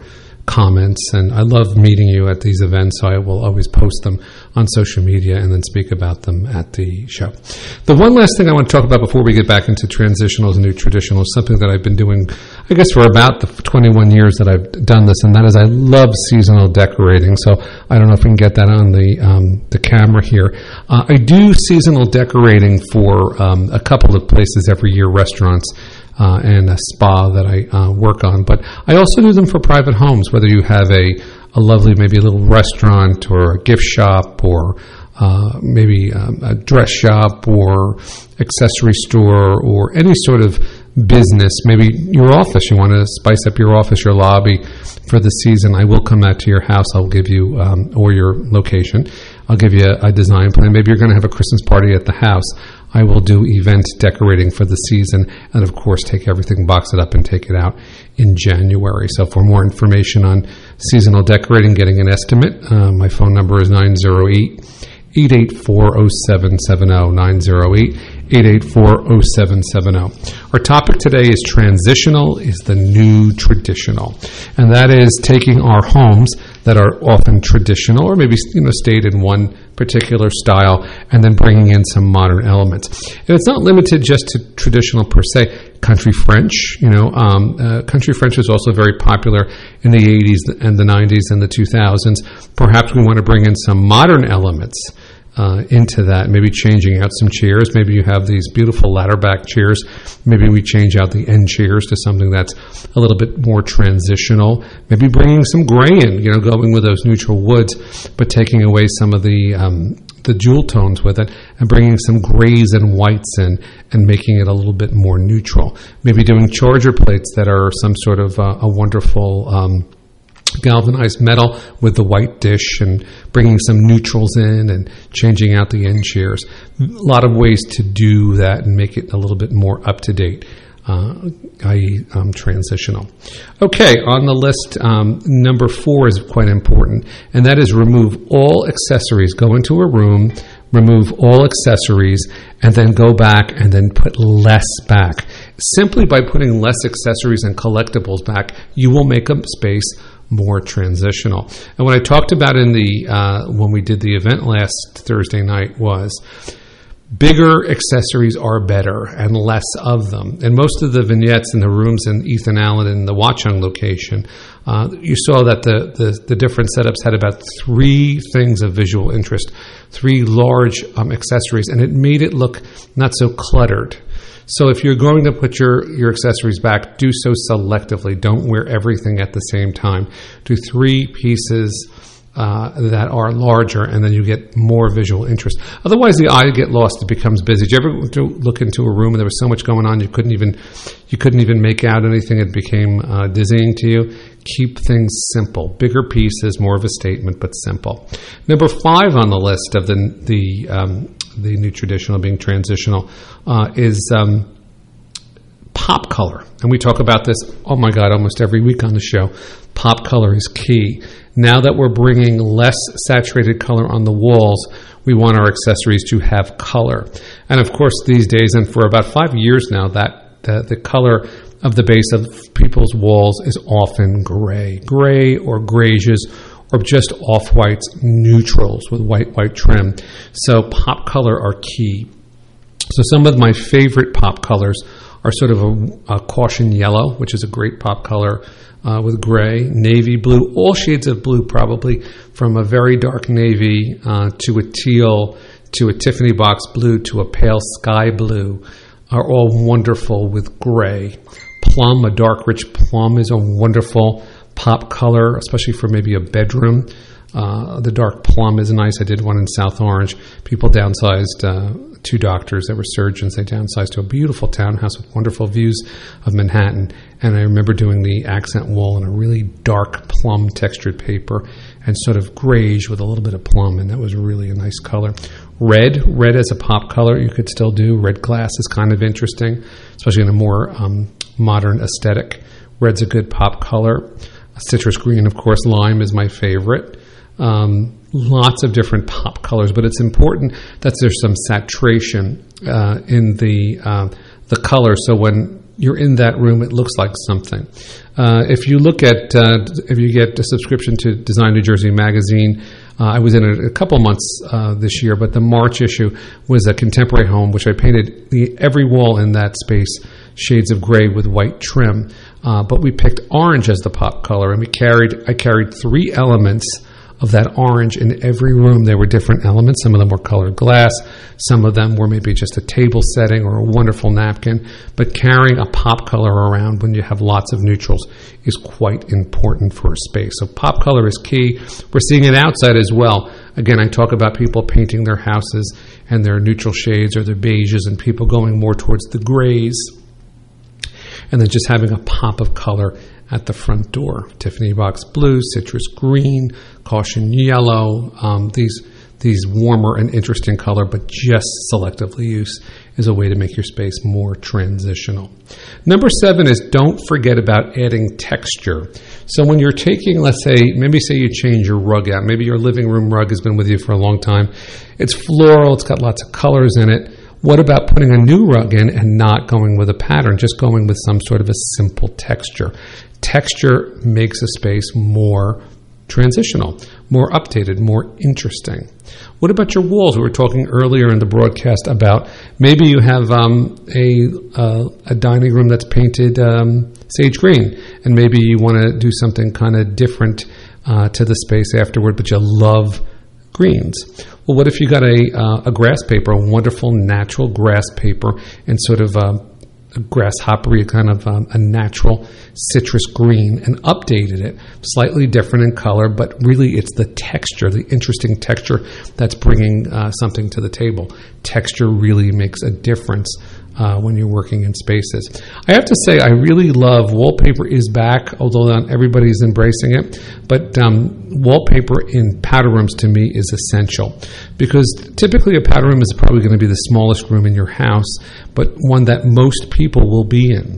comments, and I love meeting you at these events, so I will always post them on social media and then speak about them at the show. The one last thing I want to talk about before we get back into transitionals and new traditionals, something that I've been doing, I guess, for about the 21 years that I've done this, and that is I love seasonal decorating. So I don't know if we can get that on the camera here. I do seasonal decorating for a couple of places every year, restaurants, and a spa that I work on. But I also do them for private homes, whether you have a lovely, maybe a little restaurant or a gift shop or maybe a dress shop or accessory store or any sort of business, maybe your office. You want to spice up your office, your lobby for the season. I will come out to your house. I'll give you, or your location. I'll give you a design plan. Maybe you're going to have a Christmas party at the house. I will do event decorating for the season and, of course, take everything, box it up, and take it out in January. So for more information on seasonal decorating, getting an estimate, my phone number is 908-884-0770, 908-884-0770. Our topic today is transitional is the new traditional, and that is taking our homes that are often traditional or maybe stayed in one particular style and then bringing in some modern elements. And it's not limited just to traditional per se. Country French, country French was also very popular in the 80s and the 90s and the 2000s. Perhaps we want to bring in some modern elements into that, maybe changing out some chairs. Maybe you have these beautiful ladder back chairs. Maybe we change out the end chairs to something that's a little bit more transitional. Maybe bringing some gray in, going with those neutral woods, but taking away some of the jewel tones with it and bringing some grays and whites in and making it a little bit more neutral. Maybe doing charger plates that are some sort of a wonderful galvanized metal with the white dish and bringing some neutrals in and changing out the end chairs. A lot of ways to do that and make it a little bit more up to date, i.e. Transitional. Okay, on the list, number 4 is quite important, and that is remove all accessories. Go into a room, remove all accessories, and then go back and then put less back. Simply by putting less accessories and collectibles back, you will make a space more transitional. And what I talked about in the when we did the event last Thursday night was bigger accessories are better and less of them. And most of the vignettes in the rooms in Ethan Allen and the Watchung location, you saw that the different setups had about 3 things of visual interest, 3 large accessories, and it made it look not so cluttered. So if you're going to put your accessories back, do so selectively. Don't wear everything at the same time. Do 3 pieces that are larger, and then you get more visual interest. Otherwise, the eye get lost. It becomes busy. Did you ever look into a room and there was so much going on you couldn't even make out anything? It became dizzying to you. Keep things simple. Bigger pieces, more of a statement, but simple. Number 5 on the list of the new traditional being transitional is pop color. And we talk about this, oh my God, almost every week on the show. Pop color is key. Now that we're bringing less saturated color on the walls, we want our accessories to have color. And of course, these days, and for about 5 years now, that the color of the base of people's walls is often gray or grayish, or just off-whites, neutrals with white trim. So pop color are key. So some of my favorite pop colors are sort of a caution yellow, which is a great pop color, with gray, navy blue, all shades of blue probably, from a very dark navy to a teal, to a Tiffany box blue, to a pale sky blue, are all wonderful with gray. Plum, a dark rich plum, is a wonderful pop color, especially for maybe a bedroom. The dark plum is nice. I did one in South Orange. People downsized, 2 doctors that were surgeons. They downsized to a beautiful townhouse with wonderful views of Manhattan. And I remember doing the accent wall in a really dark plum textured paper and sort of grayish with a little bit of plum, and that was really a nice color. Red as a pop color you could still do. Red glass is kind of interesting, especially in a more modern aesthetic. Red's a good pop color. Citrus green, of course. Lime is my favorite. Lots of different pop colors, but it's important that there's some saturation in the color. So when you're in that room, it looks like something. If you look at, if you get a subscription to Design New Jersey magazine, I was in it a couple months this year, but the March issue was a contemporary home, which I painted every wall in that space shades of gray with white trim. But we picked orange as the pop color, and I carried 3 elements of that orange in every room. There were different elements. Some of them were colored glass. Some of them were maybe just a table setting or a wonderful napkin. But carrying a pop color around when you have lots of neutrals is quite important for a space. So pop color is key. We're seeing it outside as well. Again, I talk about people painting their houses and their neutral shades or their beiges, and people going more towards the grays, and then just having a pop of color at the front door. Tiffany box blue, citrus green, caution yellow, these warmer and interesting color, but just selectively used is a way to make your space more transitional. Number 7 is don't forget about adding texture. So when you're taking, let's say, maybe say you change your rug out. Maybe your living room rug has been with you for a long time. It's floral, it's got lots of colors in it. What about putting a new rug in and not going with a pattern, just going with some sort of a simple texture? Texture makes a space more transitional, more updated, more interesting. What about your walls? We were talking earlier in the broadcast about maybe you have a dining room that's painted sage green, and maybe you want to do something kind of different to the space afterward, but you love greens. Well, what if you got a grass paper, a wonderful natural grass paper, and sort of a grasshoppery kind of a natural citrus green, and updated it, slightly different in color, but really it's the texture, the interesting texture that's bringing something to the table. Texture really makes a difference when you're working in spaces. I have to say, I really love wallpaper is back, although not everybody's embracing it, but wallpaper in powder rooms to me is essential, because typically a powder room is probably going to be the smallest room in your house, but one that most people will be in.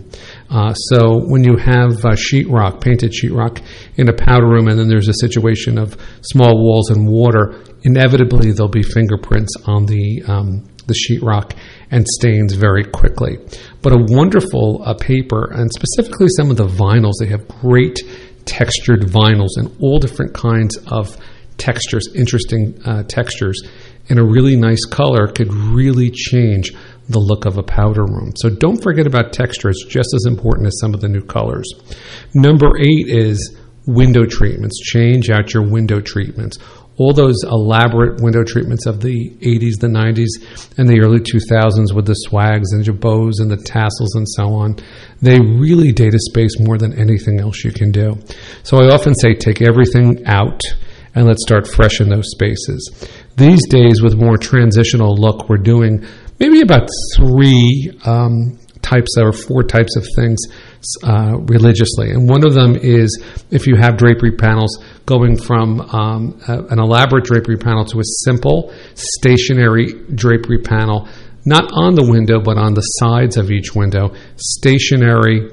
So when you have sheetrock, painted sheetrock in a powder room, and then there's a situation of small walls and water, inevitably there'll be fingerprints on the sheetrock and stains very quickly. But a wonderful paper, and specifically some of the vinyls, they have great textured vinyls and all different kinds of textures, interesting textures, and a really nice color could really change the look of a powder room. So don't forget about texture. It's just as important as some of the new colors. Number 8 is window treatments. Change out your window treatments. All those elaborate window treatments of the 80s, the 90s, and the early 2000s with the swags and jabots and the tassels and so on, they really date a space more than anything else you can do. So I often say take everything out and let's start fresh in those spaces. These days, with more transitional look, we're doing maybe about 4 types of things religiously. And one of them is if you have drapery panels, going from an elaborate drapery panel to a simple stationary drapery panel, not on the window, but on the sides of each window. Stationary,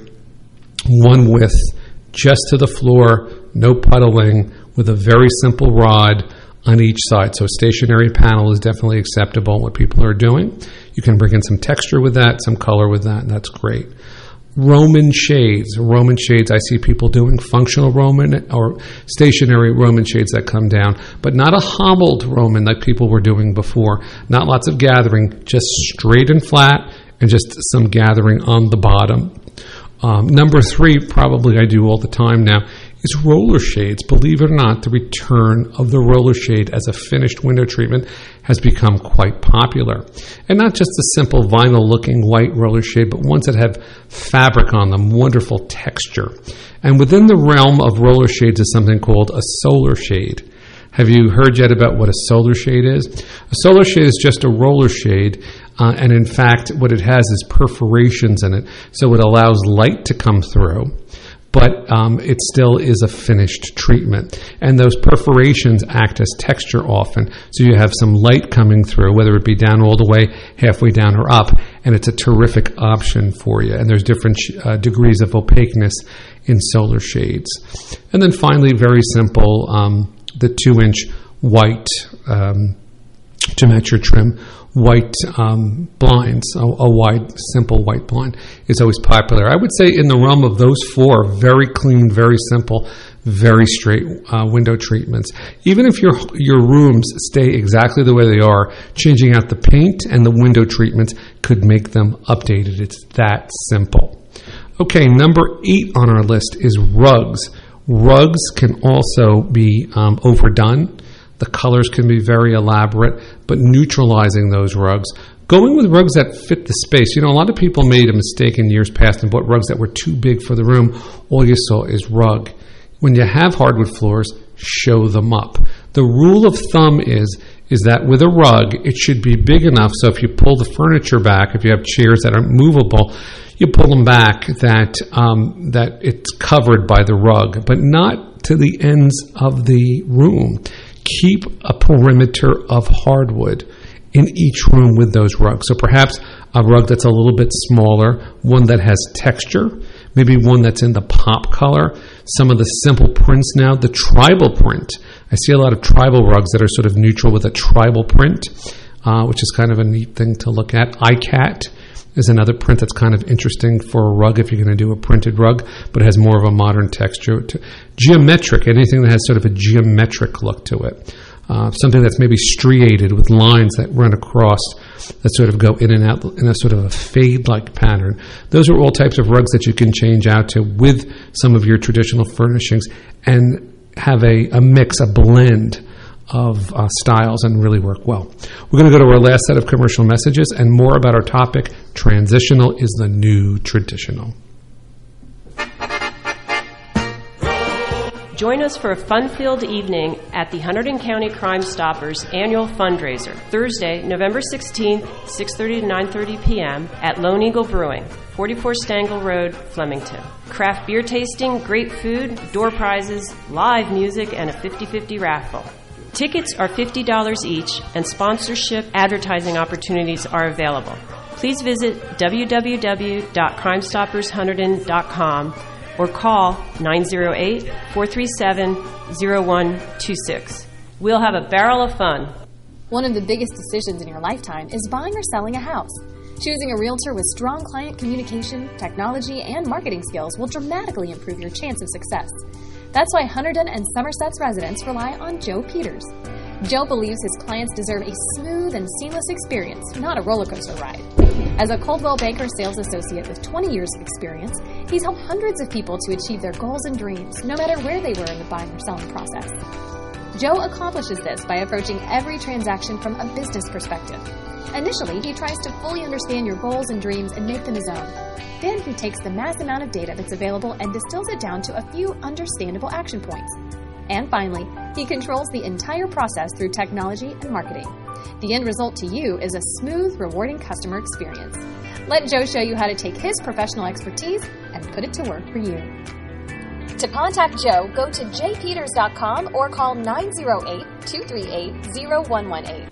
one width, just to the floor, no puddling, with a very simple rod on each side. So a stationary panel is definitely acceptable, what people are doing. You can bring in some texture with that, some color with that, and that's great. Roman shades. Roman shades, I see people doing functional Roman or stationary Roman shades that come down, but not a hobbled Roman like people were doing before. Not lots of gathering, just straight and flat, and just some gathering on the bottom. Number 3, probably I do all the time now, is roller shades. Believe it or not, the return of the roller shade as a finished window treatment has become quite popular. And not just a simple vinyl-looking white roller shade, but ones that have fabric on them, wonderful texture. And within the realm of roller shades is something called a solar shade. Have you heard yet about what a solar shade is? A solar shade is just a roller shade, and in fact, what it has is perforations in it, so it allows light to come through, but it still is a finished treatment. And those perforations act as texture often, so you have some light coming through, whether it be down all the way, halfway down, or up, and it's a terrific option for you. And there's different degrees of opaqueness in solar shades. And then finally, very simple, the 2-inch white to match your trim. White blinds, a wide, simple white blind is always popular. I would say in the realm of those four, very clean, very simple, very straight window treatments. Even if your rooms stay exactly the way they are, changing out the paint and the window treatments could make them updated. It's that simple. Okay, number 8 on our list is rugs. Rugs can also be overdone. The colors can be very elaborate, but neutralizing those rugs. Going with rugs that fit the space. You know, a lot of people made a mistake in years past and bought rugs that were too big for the room. All you saw is rug. When you have hardwood floors, show them up. The rule of thumb is that with a rug, it should be big enough so if you pull the furniture back, if you have chairs that are movable, you pull them back that it's covered by the rug, but not to the ends of the room. Keep a perimeter of hardwood in each room with those rugs. So perhaps a rug that's a little bit smaller, one that has texture, maybe one that's in the pop color. Some of the simple prints now, the tribal print. I see a lot of tribal rugs that are sort of neutral with a tribal print, which is kind of a neat thing to look at. iCat is another print that's kind of interesting for a rug if you're going to do a printed rug, but it has more of a modern texture. Geometric, anything that has sort of a geometric look to it. Something that's maybe striated with lines that run across that sort of go in and out in a sort of a fade-like pattern. Those are all types of rugs that you can change out to with some of your traditional furnishings and have a mix, a blend of styles and really work well. We're going to go to our last set of commercial messages and more about our topic, transitional is the new traditional. Join us for a fun-filled evening at the Hunterdon County Crime Stoppers annual fundraiser, Thursday, November 16th, 6:30 to 9:30 p.m. at Lone Eagle Brewing, 44 Stangl Road, Flemington. Craft beer tasting, great food, door prizes, live music, and a 50-50 raffle. Tickets are $50 each, and sponsorship advertising opportunities are available. Please visit www.crimestoppershunterdon.com or call 908-437-0126. We'll have a barrel of fun. One of the biggest decisions in your lifetime is buying or selling a house. Choosing a realtor with strong client communication, technology, and marketing skills will dramatically improve your chance of success. That's why Hunterdon and Somerset's residents rely on Joe Peters. Joe believes his clients deserve a smooth and seamless experience, not a roller coaster ride. As a Coldwell Banker sales associate with 20 years of experience, he's helped hundreds of people to achieve their goals and dreams, no matter where they were in the buying or selling process. Joe accomplishes this by approaching every transaction from a business perspective. Initially, he tries to fully understand your goals and dreams and make them his own. Then he takes the mass amount of data that's available and distills it down to a few understandable action points. And finally, he controls the entire process through technology and marketing. The end result to you is a smooth, rewarding customer experience. Let Joe show you how to take his professional expertise and put it to work for you. To contact Joe, go to jpeters.com or call 908-238-0118.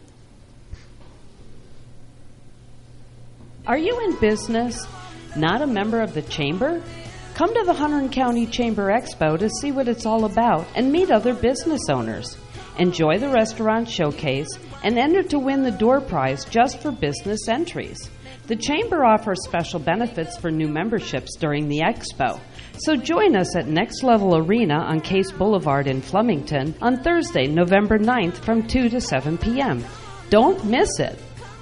Are you in business? Not a member of the Chamber? Come to the Hunterdon County Chamber Expo to see what it's all about and meet other business owners. Enjoy the restaurant showcase and enter to win the door prize just for business entries. The Chamber offers special benefits for new memberships during the expo. So join us at Next Level Arena on Case Boulevard in Flemington on Thursday, November 9th from 2 to 7 p.m. Don't miss it.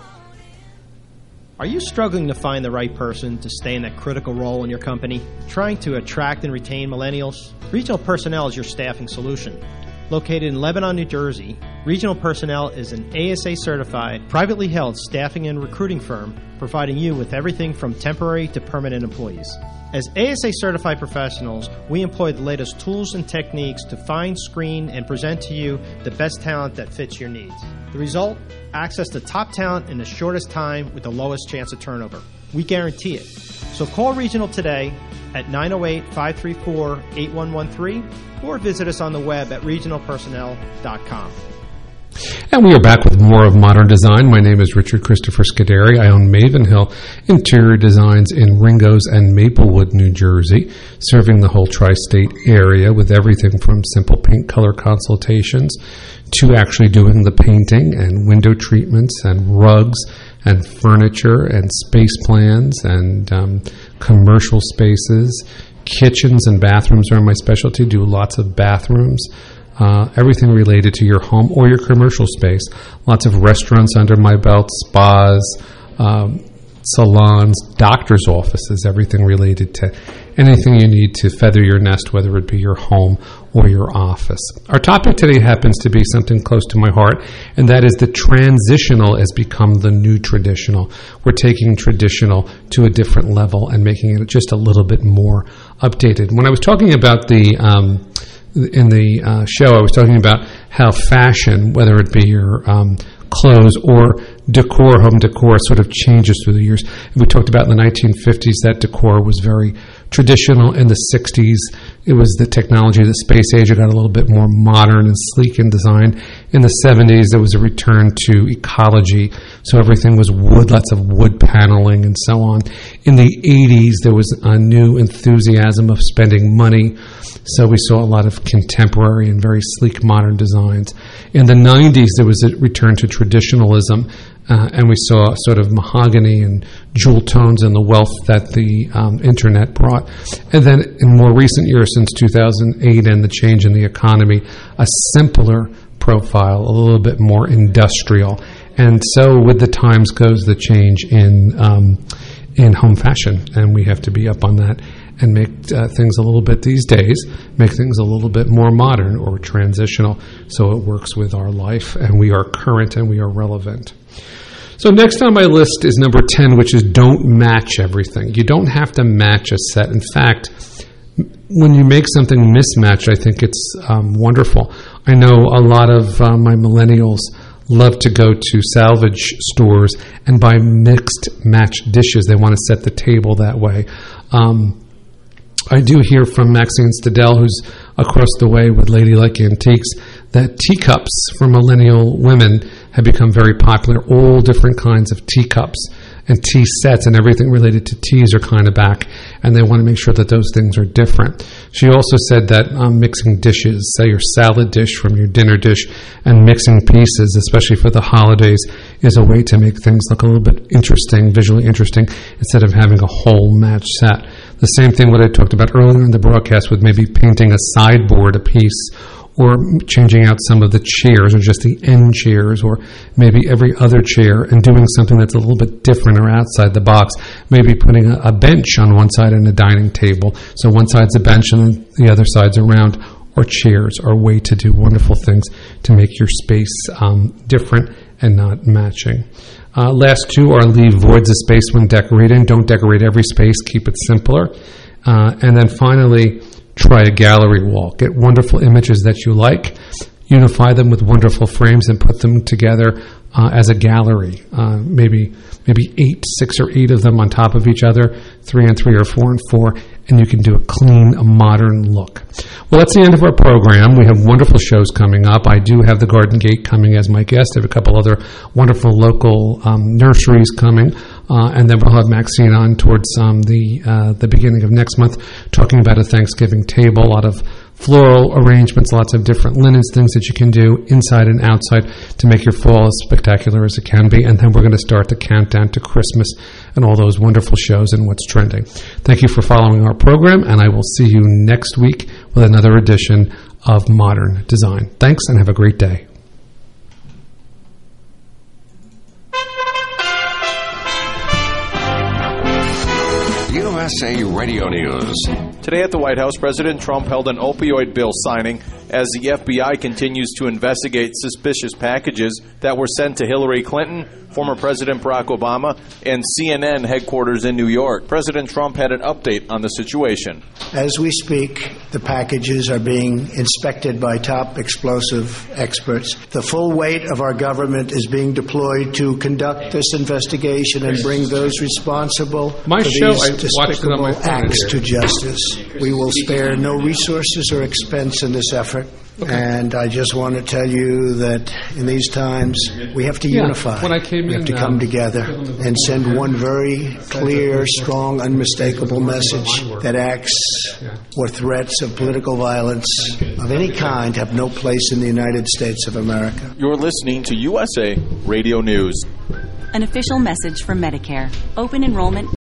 Are you struggling to find the right person to stay in that critical role in your company? Trying to attract and retain millennials? Regional Personnel is your staffing solution. Located in Lebanon, New Jersey, Regional Personnel is an ASA-certified, privately held staffing and recruiting firm providing you with everything from temporary to permanent employees. As ASA-certified professionals, we employ the latest tools and techniques to find, screen, and present to you the best talent that fits your needs. The result? Access to top talent in the shortest time with the lowest chance of turnover. We guarantee it. So call Regional today at 908-534-8113 or visit us on the web at regionalpersonnel.com. And we are back with more of Modern Design. My name is Richard Christopher Scuderi. I own Maven Hill Interior Designs in Ringoes and Maplewood, New Jersey, serving the whole tri-state area with everything from simple paint color consultations to actually doing the painting and window treatments and rugs and furniture and space plans and commercial spaces. Kitchens and bathrooms are my specialty. Do lots of bathrooms. Everything related to your home or your commercial space. Lots of restaurants under my belt, spas, salons, doctor's offices, everything related to anything you need to feather your nest, whether it be your home or your office. Our topic today happens to be something close to my heart, and that is the transitional has become the new traditional. We're taking traditional to a different level and making it just a little bit more updated. When I was talking about in the show, I was talking about how fashion, whether it be your clothes or decor, home decor, sort of changes through the years. We talked about in the 1950s that decor was very traditional. In the 60s, it was the technology, the space age, it got a little bit more modern and sleek in design. In the 70s, there was a return to ecology, so everything was wood, lots of wood paneling and so on. In the 80s, there was a new enthusiasm of spending money, so we saw a lot of contemporary and very sleek modern designs. In the 90s, there was a return to traditionalism, and we saw sort of mahogany and jewel tones and the wealth that the internet brought. And then in more recent years, since 2008 and the change in the economy, a simpler profile, a little bit more industrial. And so with the times goes the change in home fashion, and we have to be up on that and make things a little bit these days, make things a little bit more modern or transitional so it works with our life and we are current and we are relevant. So next on my list is number 10, which is don't match everything. You don't have to match a set. In fact, when you make something mismatched, I think it's wonderful. I know a lot of my millennials love to go to salvage stores and buy mixed match dishes. They want to set the table that way. I do hear from Maxine Stadell, who's across the way with Ladylike Antiques, that teacups for millennial women have become very popular. All different kinds of teacups and tea sets and everything related to teas are kind of back, and they want to make sure that those things are different. She also said that mixing dishes, say your salad dish from your dinner dish, and mixing pieces, especially for the holidays, is a way to make things look a little bit interesting, visually interesting, instead of having a whole match set. The same thing what I talked about earlier in the broadcast with maybe painting a sideboard a piece, or changing out some of the chairs, or just the end chairs, or maybe every other chair, and doing something that's a little bit different or outside the box. Maybe putting a bench on one side and a dining table. So one side's a bench and the other side's a round, or chairs are a way to do wonderful things to make your space different and not matching. Last two are leave voids of space when decorating. Don't decorate every space. Keep it simpler. And then finally, try a gallery wall. Get wonderful images that you like, unify them with wonderful frames, and put them together as a gallery. Maybe 6 or 8 of them on top of each other, 3 and 3 or 4 and 4, and you can do a clean, modern look. Well, that's the end of our program. We have wonderful shows coming up. I do have the Garden Gate coming as my guest. I have a couple other wonderful local nurseries coming. And then we'll have Maxine on towards the beginning of next month, talking about a Thanksgiving table, a lot of floral arrangements, lots of different linens, things that you can do inside and outside to make your fall as spectacular as it can be. And then we're going to start the countdown to Christmas and all those wonderful shows and what's trending. Thank you for following our program, and I will see you next week with another edition of Modern Design. Thanks, and have a great day. USA Radio News. Today at the White House, President Trump held an opioid bill signing as the FBI continues to investigate suspicious packages that were sent to Hillary Clinton, former President Barack Obama, and CNN headquarters in New York. President Trump had an update on the situation. As we speak, the packages are being inspected by top explosive experts. The full weight of our government is being deployed to conduct this investigation and bring those responsible for these despicable acts to justice. We will spare no resources or expense in this effort effort. And I just want to tell you that in these times, we have to unify. When I came we have to come together and send one very clear, strong, unmistakable message that acts or threats of political violence of any kind have no place in the United States of America. You're listening to USA Radio News. An official message from Medicare. Open enrollment